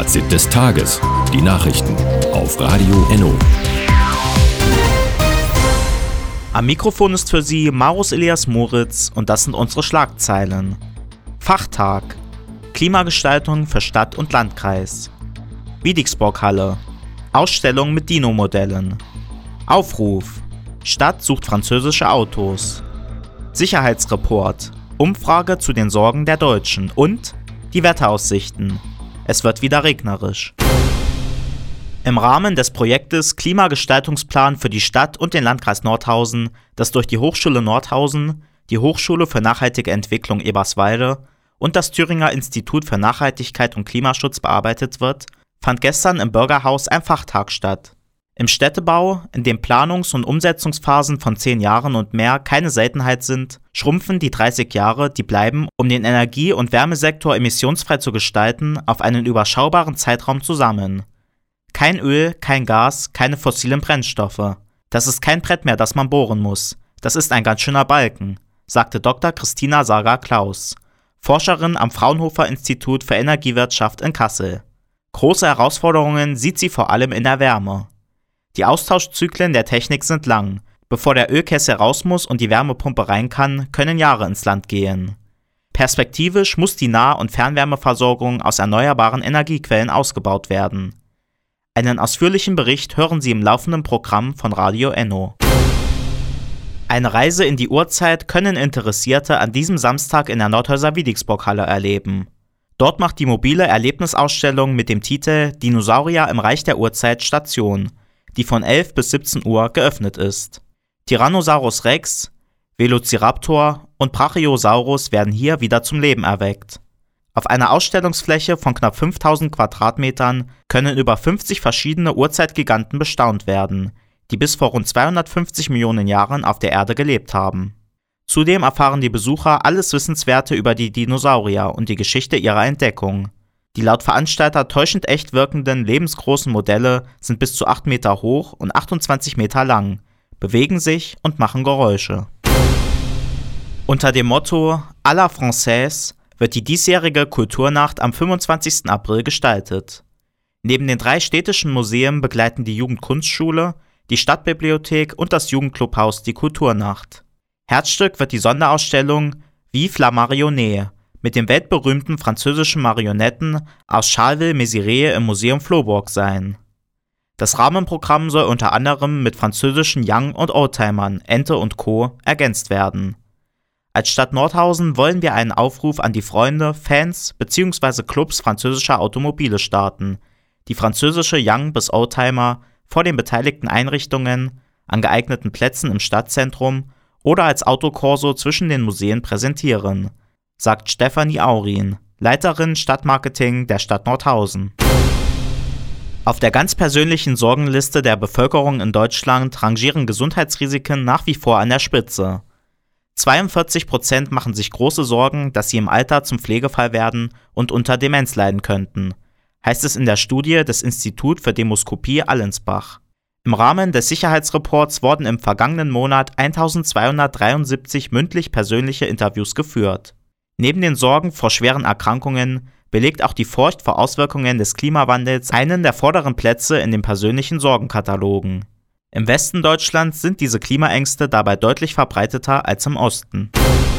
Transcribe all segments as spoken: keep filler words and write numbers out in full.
Fazit des Tages. Die Nachrichten auf Radio Enno. Am Mikrofon ist für Sie Marus Elias Moritz und das sind unsere Schlagzeilen. Fachtag. Klimagestaltung für Stadt und Landkreis. Wiedixburg-Halle. Ausstellung mit Dino-Modellen. Aufruf. Stadt sucht französische Autos. Sicherheitsreport. Umfrage zu den Sorgen der Deutschen und die Wetteraussichten. Es wird wieder regnerisch. Im Rahmen des Projektes Klimagestaltungsplan für die Stadt und den Landkreis Nordhausen, das durch die Hochschule Nordhausen, die Hochschule für nachhaltige Entwicklung Eberswalde und das Thüringer Institut für Nachhaltigkeit und Klimaschutz bearbeitet wird, fand gestern im Bürgerhaus ein Fachtag statt. Im Städtebau, in dem Planungs- und Umsetzungsphasen von zehn Jahren und mehr keine Seltenheit sind, schrumpfen die dreißig Jahre, die bleiben, um den Energie- und Wärmesektor emissionsfrei zu gestalten, auf einen überschaubaren Zeitraum zusammen. Kein Öl, kein Gas, keine fossilen Brennstoffe. Das ist kein Brett mehr, das man bohren muss. Das ist ein ganz schöner Balken, sagte Doktor Christina Sager-Klaus, Forscherin am Fraunhofer-Institut für Energiewirtschaft in Kassel. Große Herausforderungen sieht sie vor allem in der Wärme. Die Austauschzyklen der Technik sind lang. Bevor der Ölkessel raus muss und die Wärmepumpe rein kann, können Jahre ins Land gehen. Perspektivisch muss die Nah- und Fernwärmeversorgung aus erneuerbaren Energiequellen ausgebaut werden. Einen ausführlichen Bericht hören Sie im laufenden Programm von Radio Enno. Eine Reise in die Urzeit können Interessierte an diesem Samstag in der Nordhäuser Wiedixburg-Halle erleben. Dort macht die mobile Erlebnisausstellung mit dem Titel Dinosaurier im Reich der Urzeit Station, die von elf bis siebzehn Uhr geöffnet ist. Tyrannosaurus Rex, Velociraptor und Brachiosaurus werden hier wieder zum Leben erweckt. Auf einer Ausstellungsfläche von knapp fünftausend Quadratmetern können über fünfzig verschiedene Urzeitgiganten bestaunt werden, die bis vor rund zweihundertfünfzig Millionen Jahren auf der Erde gelebt haben. Zudem erfahren die Besucher alles Wissenswerte über die Dinosaurier und die Geschichte ihrer Entdeckung. Die laut Veranstalter täuschend echt wirkenden lebensgroßen Modelle sind bis zu acht Meter hoch und achtundzwanzig Meter lang, bewegen sich und machen Geräusche. Unter dem Motto à la Française wird die diesjährige Kulturnacht am fünfundzwanzigsten April gestaltet. Neben den drei städtischen Museen begleiten die Jugendkunstschule, die Stadtbibliothek und das Jugendclubhaus die Kulturnacht. Herzstück wird die Sonderausstellung Vive la Marionnette mit den weltberühmten französischen Marionetten aus Charleville-Mézières im Museum Faubourg sein. Das Rahmenprogramm soll unter anderem mit französischen Young- und Oldtimern, Ente und Co. ergänzt werden. Als Stadt Nordhausen wollen wir einen Aufruf an die Freunde, Fans bzw. Clubs französischer Automobile starten, die französische Young- bis Oldtimer vor den beteiligten Einrichtungen, an geeigneten Plätzen im Stadtzentrum oder als Autokorso zwischen den Museen präsentieren, sagt Stefanie Aurin, Leiterin Stadtmarketing der Stadt Nordhausen. Auf der ganz persönlichen Sorgenliste der Bevölkerung in Deutschland rangieren Gesundheitsrisiken nach wie vor an der Spitze. zweiundvierzig Prozent machen sich große Sorgen, dass sie im Alter zum Pflegefall werden und unter Demenz leiden könnten, heißt es in der Studie des Institut für Demoskopie Allensbach. Im Rahmen des Sicherheitsreports wurden im vergangenen Monat eintausendzweihundertdreiundsiebzig mündlich persönliche Interviews geführt. Neben den Sorgen vor schweren Erkrankungen belegt auch die Furcht vor Auswirkungen des Klimawandels einen der vorderen Plätze in den persönlichen Sorgenkatalogen. Im Westen Deutschlands sind diese Klimaängste dabei deutlich verbreiteter als im Osten.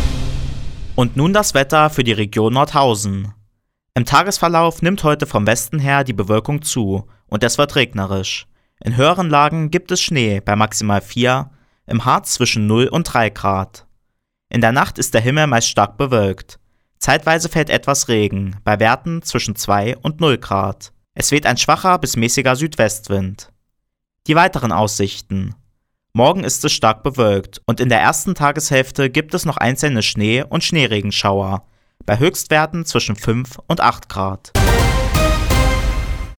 Und nun das Wetter für die Region Nordhausen. Im Tagesverlauf nimmt heute vom Westen her die Bewölkung zu und es wird regnerisch. In höheren Lagen gibt es Schnee bei maximal vier, im Harz zwischen null und drei Grad. In der Nacht ist der Himmel meist stark bewölkt. Zeitweise fällt etwas Regen, bei Werten zwischen zwei und null Grad. Es weht ein schwacher bis mäßiger Südwestwind. Die weiteren Aussichten. Morgen ist es stark bewölkt und in der ersten Tageshälfte gibt es noch einzelne Schnee- und Schneeregenschauer, bei Höchstwerten zwischen fünf und acht Grad.